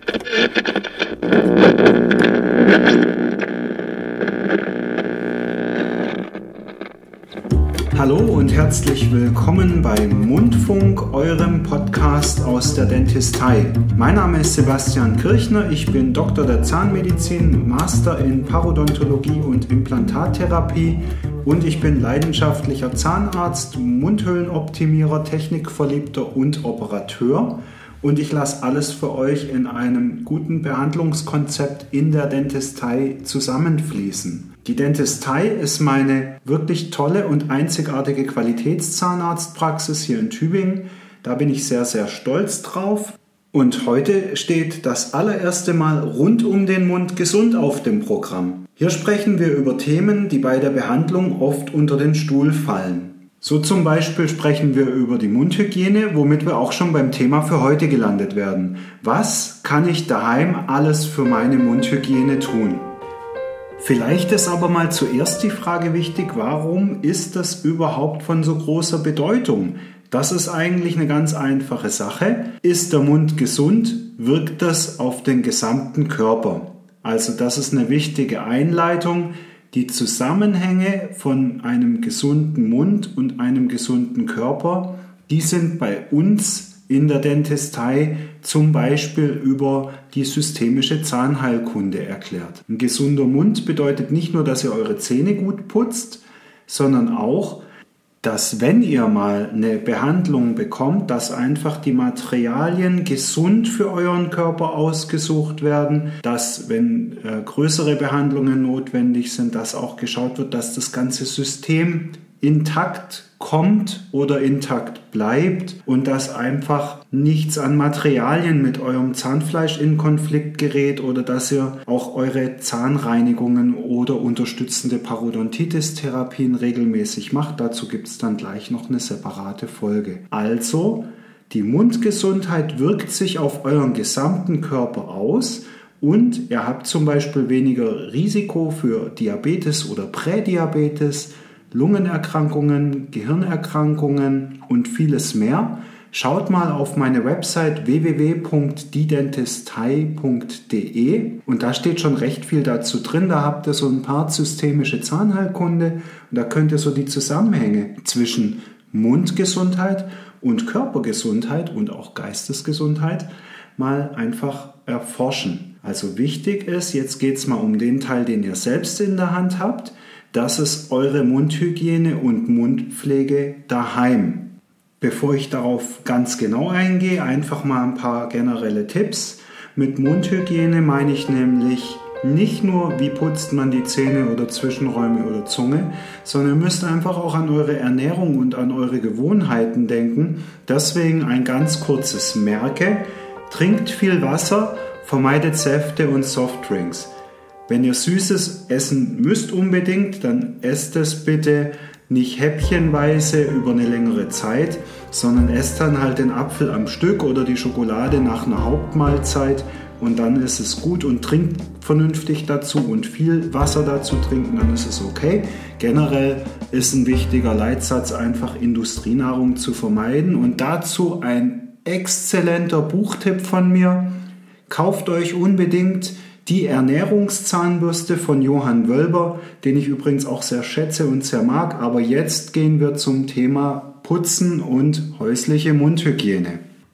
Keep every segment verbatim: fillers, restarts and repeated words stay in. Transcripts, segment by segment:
Hallo und herzlich willkommen beim Mundfunk, eurem Podcast aus der Dentistei. Mein Name ist Sebastian Kirchner, ich bin Doktor der Zahnmedizin, Master in Parodontologie und Implantattherapie und ich bin leidenschaftlicher Zahnarzt, Mundhöhlenoptimierer, Technikverliebter und Operateur. Und ich lasse alles für euch in einem guten Behandlungskonzept in der Dentistei zusammenfließen. Die Dentistei ist meine wirklich tolle und einzigartige Qualitätszahnarztpraxis hier in Tübingen. Da bin ich sehr, sehr stolz drauf. Und heute steht das allererste Mal rund um den Mund gesund auf dem Programm. Hier sprechen wir über Themen, die bei der Behandlung oft unter den Stuhl fallen. So zum Beispiel sprechen wir über die Mundhygiene, womit wir auch schon beim Thema für heute gelandet werden. Was kann ich daheim alles für meine Mundhygiene tun? Vielleicht ist aber mal zuerst die Frage wichtig, warum ist das überhaupt von so großer Bedeutung? Das ist eigentlich eine ganz einfache Sache. Ist der Mund gesund, wirkt das auf den gesamten Körper. Also das ist eine wichtige Einleitung. Die Zusammenhänge von einem gesunden Mund und einem gesunden Körper, die sind bei uns in der Dentistei zum Beispiel über die systemische Zahnheilkunde erklärt. Ein gesunder Mund bedeutet nicht nur, dass ihr eure Zähne gut putzt, sondern auch, dass wenn ihr mal eine Behandlung bekommt, dass einfach die Materialien gesund für euren Körper ausgesucht werden, dass wenn äh, größere Behandlungen notwendig sind, dass auch geschaut wird, dass das ganze System intakt kommt oder intakt bleibt und dass einfach nichts an Materialien mit eurem Zahnfleisch in Konflikt gerät oder dass ihr auch eure Zahnreinigungen oder unterstützende Parodontitis-Therapien regelmäßig macht. Dazu gibt es dann gleich noch eine separate Folge. Also, die Mundgesundheit wirkt sich auf euren gesamten Körper aus und ihr habt zum Beispiel weniger Risiko für Diabetes oder Prädiabetes, Lungenerkrankungen, Gehirnerkrankungen und vieles mehr. Schaut mal auf meine Website w w w punkt die dentistei punkt d e und da steht schon recht viel dazu drin. Da habt ihr so ein paar systemische Zahnheilkunde und da könnt ihr so die Zusammenhänge zwischen Mundgesundheit und Körpergesundheit und auch Geistesgesundheit mal einfach erforschen. Also wichtig ist, jetzt geht es mal um den Teil, den ihr selbst in der Hand habt. Das ist eure Mundhygiene und Mundpflege daheim. Bevor ich darauf ganz genau eingehe, einfach mal ein paar generelle Tipps. Mit Mundhygiene meine ich nämlich nicht nur, wie putzt man die Zähne oder Zwischenräume oder Zunge, sondern ihr müsst einfach auch an eure Ernährung und an eure Gewohnheiten denken. Deswegen ein ganz kurzes Merke: Trinkt viel Wasser, vermeidet Säfte und Softdrinks. Wenn ihr Süßes essen müsst unbedingt, dann esst es bitte nicht häppchenweise über eine längere Zeit, sondern esst dann halt den Apfel am Stück oder die Schokolade nach einer Hauptmahlzeit und dann ist es gut und trinkt vernünftig dazu und viel Wasser dazu trinken, dann ist es okay. Generell ist ein wichtiger Leitsatz einfach, Industrienahrung zu vermeiden und dazu ein exzellenter Buchtipp von mir. Kauft euch unbedingt die Ernährungszahnbürste von Johann Wölber, den ich übrigens auch sehr schätze und sehr mag. Aber jetzt gehen wir zum Thema Putzen und häusliche Mundhygiene.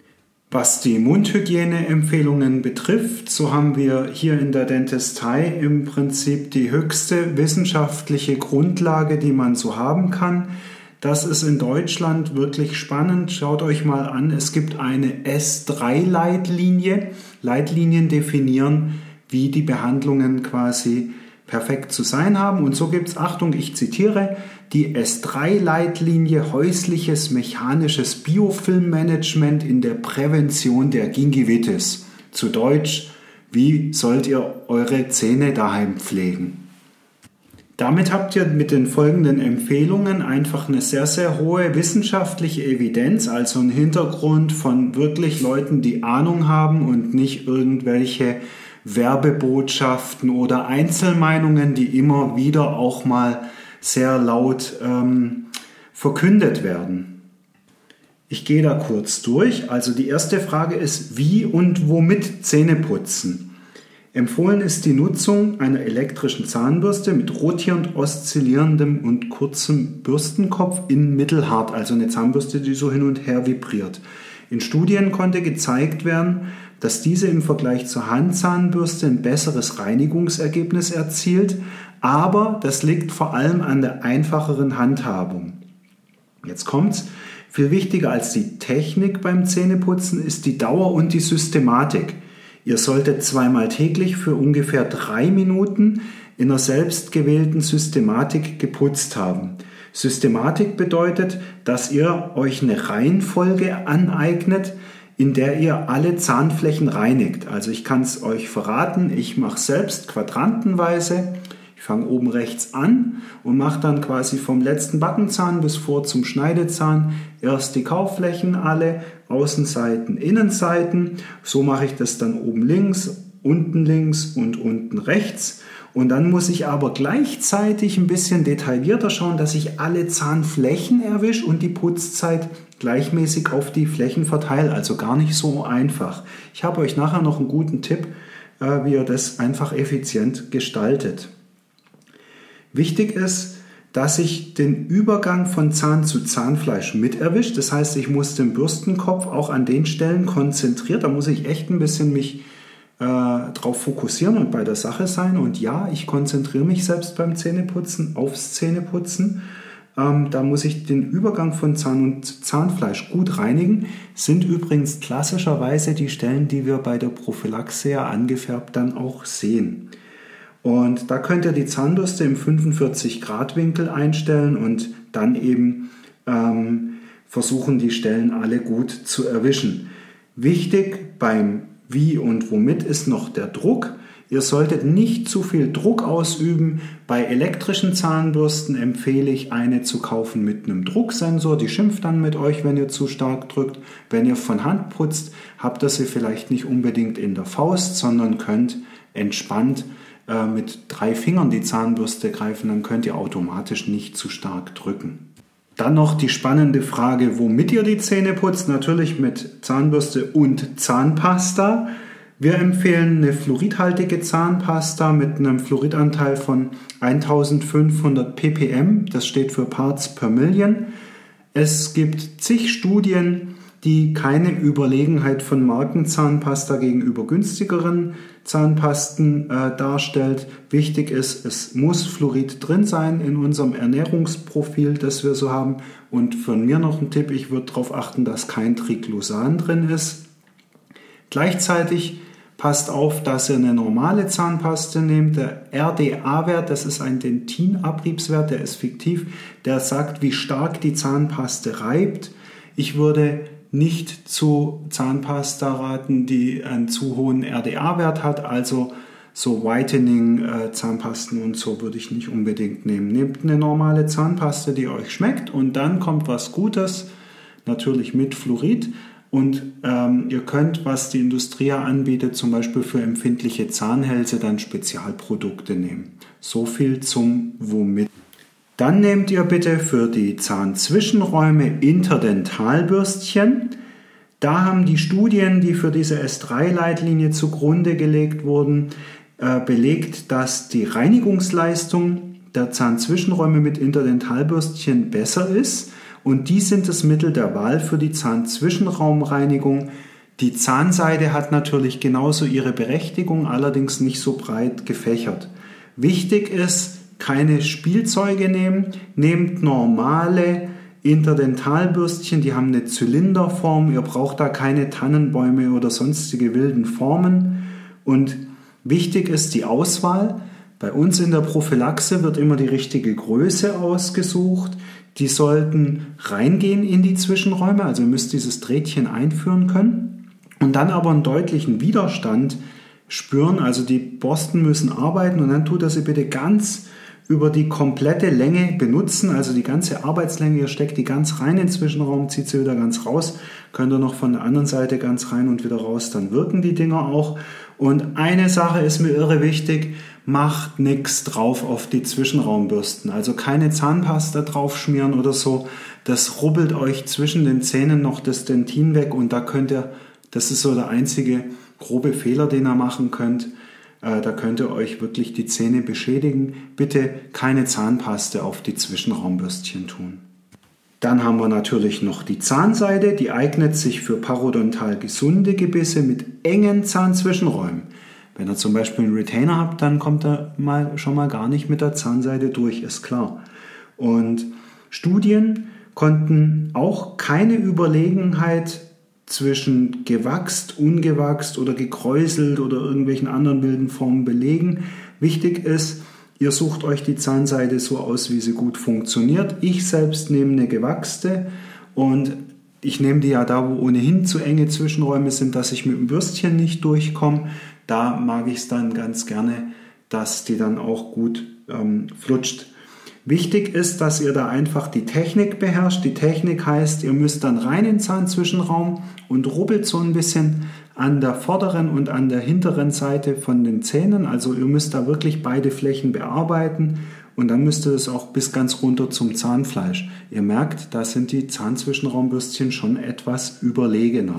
Was die Mundhygiene-Empfehlungen betrifft, so haben wir hier in der Dentistei im Prinzip die höchste wissenschaftliche Grundlage, die man so haben kann. Das ist in Deutschland wirklich spannend. Schaut euch mal an, es gibt eine S drei Leitlinie. Leitlinien definieren, wie die Behandlungen quasi perfekt zu sein haben. Und so gibt es, Achtung, ich zitiere, die S drei Leitlinie häusliches mechanisches Biofilmmanagement in der Prävention der Gingivitis. Zu Deutsch, wie sollt ihr eure Zähne daheim pflegen? Damit habt ihr mit den folgenden Empfehlungen einfach eine sehr, sehr hohe wissenschaftliche Evidenz, also einen Hintergrund von wirklich Leuten, die Ahnung haben und nicht irgendwelche Werbebotschaften oder Einzelmeinungen, die immer wieder auch mal sehr laut ähm, verkündet werden. Ich gehe da kurz durch. Also die erste Frage ist, wie und womit Zähne putzen? Empfohlen ist die Nutzung einer elektrischen Zahnbürste mit rotierend oszillierendem und kurzem Bürstenkopf in mittelhart, also eine Zahnbürste, die so hin und her vibriert. In Studien konnte gezeigt werden, dass diese im Vergleich zur Handzahnbürste ein besseres Reinigungsergebnis erzielt, aber das liegt vor allem an der einfacheren Handhabung. Jetzt kommt's. Viel wichtiger als die Technik beim Zähneputzen ist die Dauer und die Systematik. Ihr solltet zweimal täglich für ungefähr drei Minuten in einer selbstgewählten Systematik geputzt haben. Systematik bedeutet, dass ihr euch eine Reihenfolge aneignet, in der ihr alle Zahnflächen reinigt. Also ich kann es euch verraten, ich mache selbst quadrantenweise. Ich fange oben rechts an und mache dann quasi vom letzten Backenzahn bis vor zum Schneidezahn erst die Kauflächen alle, Außenseiten, Innenseiten. So mache ich das dann oben links, unten links und unten rechts. Und dann muss ich aber gleichzeitig ein bisschen detaillierter schauen, dass ich alle Zahnflächen erwische und die Putzzeit gleichmäßig auf die Flächen verteile. Also gar nicht so einfach. Ich habe euch nachher noch einen guten Tipp, wie ihr das einfach effizient gestaltet. Wichtig ist, dass ich den Übergang von Zahn zu Zahnfleisch mit erwische. Das heißt, ich muss den Bürstenkopf auch an den Stellen konzentriert. Da muss ich echt ein bisschen mich äh, drauf fokussieren und bei der Sache sein. Und ja, ich konzentriere mich selbst beim Zähneputzen aufs Zähneputzen. Ähm, da muss ich den Übergang von Zahn und Zahnfleisch gut reinigen. Sind übrigens klassischerweise die Stellen, die wir bei der Prophylaxe ja angefärbt dann auch sehen. Und da könnt ihr die Zahnbürste im fünfundvierzig Grad Winkel einstellen und dann eben ähm, versuchen, die Stellen alle gut zu erwischen. Wichtig beim Wie und Womit ist noch der Druck. Ihr solltet nicht zu viel Druck ausüben. Bei elektrischen Zahnbürsten empfehle ich, eine zu kaufen mit einem Drucksensor. Die schimpft dann mit euch, wenn ihr zu stark drückt. Wenn ihr von Hand putzt, habt ihr sie vielleicht nicht unbedingt in der Faust, sondern könnt entspannt mit drei Fingern die Zahnbürste greifen, dann könnt ihr automatisch nicht zu stark drücken. Dann noch die spannende Frage, womit ihr die Zähne putzt. Natürlich mit Zahnbürste und Zahnpasta. Wir empfehlen eine fluoridhaltige Zahnpasta mit einem Fluoridanteil von eintausendfünfhundert ppm. Das steht für Parts per Million. Es gibt zig Studien, die keine Überlegenheit von Markenzahnpasta gegenüber günstigeren Zahnpasten äh, darstellt. Wichtig ist, es muss Fluorid drin sein in unserem Ernährungsprofil, das wir so haben. Und von mir noch ein Tipp, ich würde darauf achten, dass kein Triclosan drin ist. Gleichzeitig passt auf, dass ihr eine normale Zahnpaste nehmt. Der R D A-Wert, das ist ein Dentinabriebswert, der ist fiktiv, der sagt, wie stark die Zahnpaste reibt. Ich würde nicht zu Zahnpasta raten, die einen zu hohen R D A-Wert hat, also so Whitening-Zahnpasten und so würde ich nicht unbedingt nehmen. Nehmt eine normale Zahnpaste, die euch schmeckt und dann kommt was Gutes, natürlich mit Fluorid. Und ähm, ihr könnt, was die Industrie anbietet, zum Beispiel für empfindliche Zahnhälse, dann Spezialprodukte nehmen. So viel zum Womit. Dann nehmt ihr bitte für die Zahnzwischenräume Interdentalbürstchen. Da haben die Studien, die für diese S drei Leitlinie zugrunde gelegt wurden, äh, belegt, dass die Reinigungsleistung der Zahnzwischenräume mit Interdentalbürstchen besser ist. Und die sind das Mittel der Wahl für die Zahnzwischenraumreinigung. Die Zahnseide hat natürlich genauso ihre Berechtigung, allerdings nicht so breit gefächert. Wichtig ist, keine Spielzeuge nehmen, nehmt normale Interdentalbürstchen, die haben eine Zylinderform, ihr braucht da keine Tannenbäume oder sonstige wilden Formen. Und wichtig ist die Auswahl. Bei uns in der Prophylaxe wird immer die richtige Größe ausgesucht. Die sollten reingehen in die Zwischenräume, also ihr müsst dieses Drähtchen einführen können und dann aber einen deutlichen Widerstand spüren, also die Borsten müssen arbeiten und dann tut ihr sie bitte ganz über die komplette Länge benutzen, also die ganze Arbeitslänge, ihr steckt die ganz rein in den Zwischenraum, zieht sie wieder ganz raus, könnt ihr noch von der anderen Seite ganz rein und wieder raus, dann wirken die Dinger auch. Und eine Sache ist mir irre wichtig, macht nichts drauf auf die Zwischenraumbürsten, also keine Zahnpasta drauf schmieren oder so, das rubbelt euch zwischen den Zähnen noch das Dentin weg und da könnt ihr, das ist so der einzige grobe Fehler, den ihr machen könnt, äh, da könnt ihr euch wirklich die Zähne beschädigen. Bitte keine Zahnpaste auf die Zwischenraumbürstchen tun. Dann haben wir natürlich noch die Zahnseide, die eignet sich für parodontal gesunde Gebisse mit engen Zahnzwischenräumen. Wenn ihr zum Beispiel einen Retainer habt, dann kommt er mal, schon mal gar nicht mit der Zahnseide durch, ist klar. Und Studien konnten auch keine Überlegenheit zwischen gewachst, ungewachst oder gekräuselt oder irgendwelchen anderen wilden Formen belegen. Wichtig ist, ihr sucht euch die Zahnseide so aus, wie sie gut funktioniert. Ich selbst nehme eine gewachste und ich nehme die ja da, wo ohnehin zu enge Zwischenräume sind, dass ich mit dem Bürstchen nicht durchkomme. Da mag ich es dann ganz gerne, dass die dann auch gut ähm, flutscht. Wichtig ist, dass ihr da einfach die Technik beherrscht. Die Technik heißt, ihr müsst dann rein in den Zahnzwischenraum und rubbelt so ein bisschen an der vorderen und an der hinteren Seite von den Zähnen. Also ihr müsst da wirklich beide Flächen bearbeiten und dann müsst ihr das auch bis ganz runter zum Zahnfleisch. Ihr merkt, da sind die Zahnzwischenraumbürstchen schon etwas überlegener.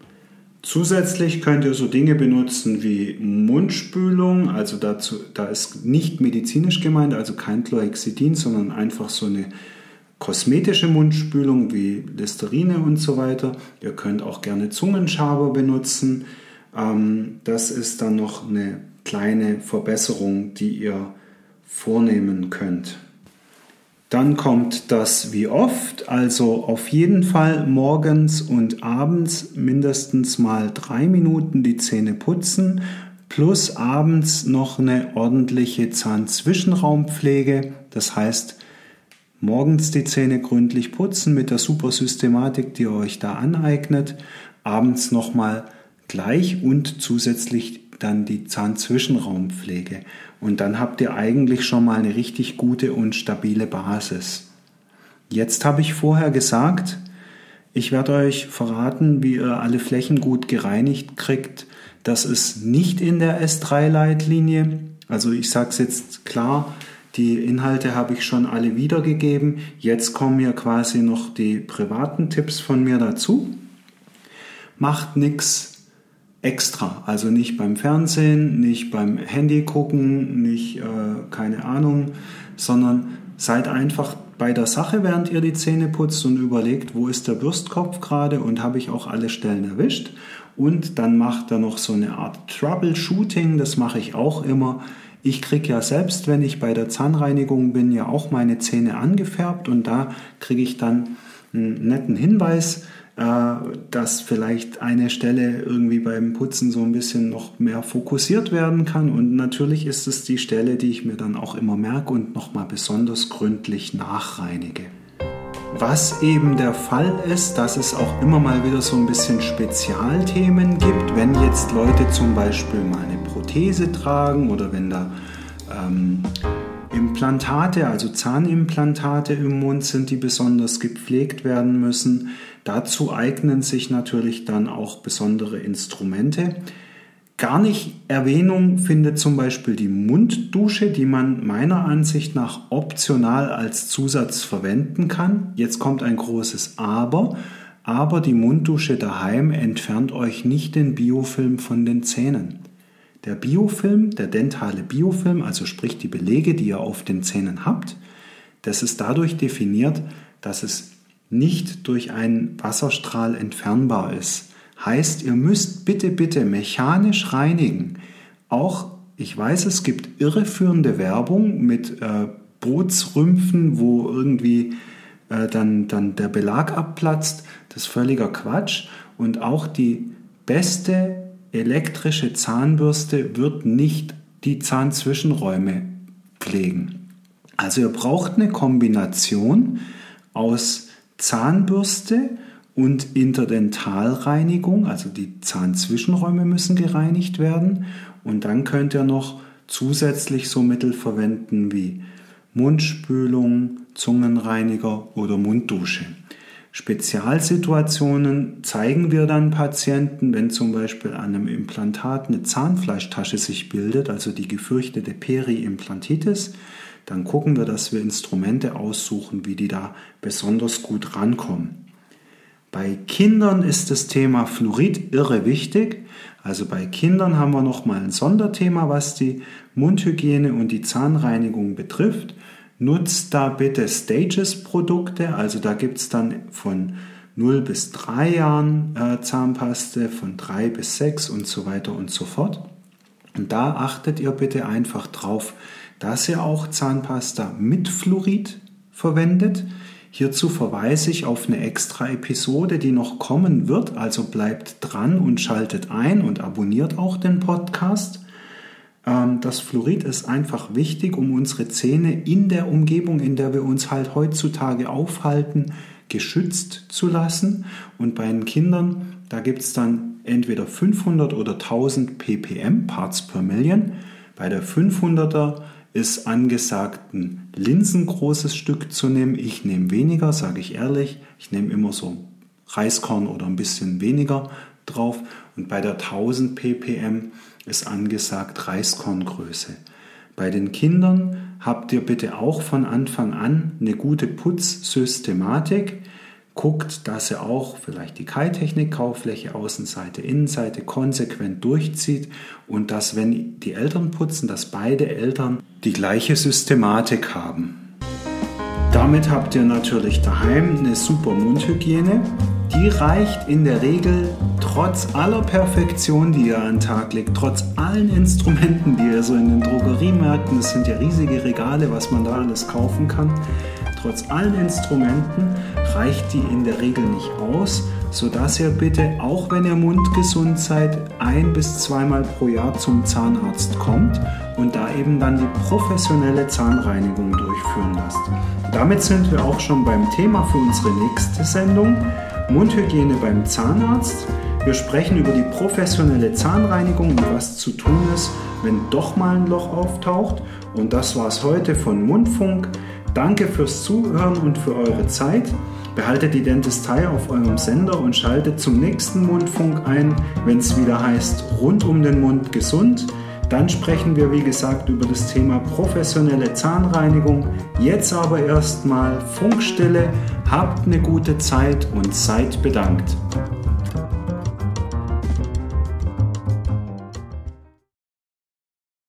Zusätzlich könnt ihr so Dinge benutzen wie Mundspülung, also dazu, da ist nicht medizinisch gemeint, also kein Chlorhexidin, sondern einfach so eine kosmetische Mundspülung wie Listerine und so weiter. Ihr könnt auch gerne Zungenschaber benutzen. Das ist dann noch eine kleine Verbesserung, die ihr vornehmen könnt. Dann kommt das wie oft, also auf jeden Fall morgens und abends mindestens mal drei Minuten die Zähne putzen, plus abends noch eine ordentliche Zahnzwischenraumpflege. Das heißt, morgens die Zähne gründlich putzen mit der super Systematik, die ihr euch da aneignet, abends nochmal gleich und zusätzlich dann die Zahnzwischenraumpflege. Und dann habt ihr eigentlich schon mal eine richtig gute und stabile Basis. Jetzt habe ich vorher gesagt, ich werde euch verraten, wie ihr alle Flächen gut gereinigt kriegt. Das ist nicht in der S drei Leitlinie. Also ich sage es jetzt klar, die Inhalte habe ich schon alle wiedergegeben. Jetzt kommen hier quasi noch die privaten Tipps von mir dazu. Macht nichts extra, also nicht beim Fernsehen, nicht beim Handy gucken, nicht, äh, keine Ahnung, sondern seid einfach bei der Sache, während ihr die Zähne putzt und überlegt, wo ist der Bürstkopf gerade und habe ich auch alle Stellen erwischt. Und dann macht er noch so eine Art Troubleshooting, das mache ich auch immer. Ich kriege ja selbst, wenn ich bei der Zahnreinigung bin, ja auch meine Zähne angefärbt und da kriege ich dann einen netten Hinweis, dass vielleicht eine Stelle irgendwie beim Putzen so ein bisschen noch mehr fokussiert werden kann. Und natürlich ist es die Stelle, die ich mir dann auch immer merke und nochmal besonders gründlich nachreinige. Was eben der Fall ist, dass es auch immer mal wieder so ein bisschen Spezialthemen gibt, wenn jetzt Leute zum Beispiel mal eine Prothese tragen oder wenn da ähm, Implantate, also Zahnimplantate im Mund sind, die besonders gepflegt werden müssen. Dazu eignen sich natürlich dann auch besondere Instrumente. Gar nicht Erwähnung findet zum Beispiel die Munddusche, die man meiner Ansicht nach optional als Zusatz verwenden kann. Jetzt kommt ein großes Aber. Aber die Munddusche daheim entfernt euch nicht den Biofilm von den Zähnen. Der Biofilm, der dentale Biofilm, also sprich die Belege, die ihr auf den Zähnen habt, das ist dadurch definiert, dass es nicht durch einen Wasserstrahl entfernbar ist. Heißt, ihr müsst bitte, bitte mechanisch reinigen. Auch, ich weiß, es gibt irreführende Werbung mit äh, Bootsrümpfen, wo irgendwie äh, dann, dann der Belag abplatzt. Das ist völliger Quatsch. Und auch die beste elektrische Zahnbürste wird nicht die Zahnzwischenräume pflegen. Also ihr braucht eine Kombination aus Zahnbürste und Interdentalreinigung, also die Zahnzwischenräume müssen gereinigt werden und dann könnt ihr noch zusätzlich so Mittel verwenden wie Mundspülung, Zungenreiniger oder Munddusche. Spezialsituationen zeigen wir dann Patienten, wenn zum Beispiel an einem Implantat eine Zahnfleischtasche sich bildet, also die gefürchtete Periimplantitis, dann gucken wir, dass wir Instrumente aussuchen, wie die da besonders gut rankommen. Bei Kindern ist das Thema Fluorid irre wichtig. Also bei Kindern haben wir nochmal ein Sonderthema, was die Mundhygiene und die Zahnreinigung betrifft. Nutzt da bitte Stages-Produkte, also da gibt es dann von null bis drei Jahren äh, Zahnpaste, von drei bis sechs und so weiter und so fort. Und da achtet ihr bitte einfach drauf, dass ihr auch Zahnpasta mit Fluorid verwendet. Hierzu verweise ich auf eine extra Episode, die noch kommen wird, also bleibt dran und schaltet ein und abonniert auch den Podcast. Das Fluorid ist einfach wichtig, um unsere Zähne in der Umgebung, in der wir uns halt heutzutage aufhalten, geschützt zu lassen. Und bei den Kindern, da gibt es dann entweder fünfhundert oder tausend ppm, Parts per Million. Bei der fünfhunderter ist angesagt, ein linsengroßes Stück zu nehmen. Ich nehme weniger, sage ich ehrlich. Ich nehme immer so Reiskorn oder ein bisschen weniger drauf. Und bei der tausend ppm ist angesagt Reiskorngröße. Bei den Kindern habt ihr bitte auch von Anfang an eine gute Putzsystematik. Guckt, dass ihr auch vielleicht die Keiltechnik, Kaufläche, Außenseite, Innenseite konsequent durchzieht und dass, wenn die Eltern putzen, dass beide Eltern die gleiche Systematik haben. Damit habt ihr natürlich daheim eine super Mundhygiene. Die reicht in der Regel trotz aller Perfektion, die ihr an den Tag legt, trotz allen Instrumenten, die ihr so in den Drogeriemärkten, das sind ja riesige Regale, was man da alles kaufen kann, trotz allen Instrumenten reicht die in der Regel nicht aus, sodass ihr bitte, auch wenn ihr mundgesund seid, ein- bis zweimal pro Jahr zum Zahnarzt kommt und da eben dann die professionelle Zahnreinigung durchführen lasst. Damit sind wir auch schon beim Thema für unsere nächste Sendung, Mundhygiene beim Zahnarzt. Wir sprechen über die professionelle Zahnreinigung und was zu tun ist, wenn doch mal ein Loch auftaucht. Und das war's heute von Mundfunk. Danke fürs Zuhören und für eure Zeit. Behaltet die Dentistei auf eurem Sender und schaltet zum nächsten Mundfunk ein, wenn es wieder heißt, rund um den Mund gesund. Dann sprechen wir, wie gesagt, über das Thema professionelle Zahnreinigung. Jetzt aber erstmal Funkstille, habt eine gute Zeit und seid bedankt.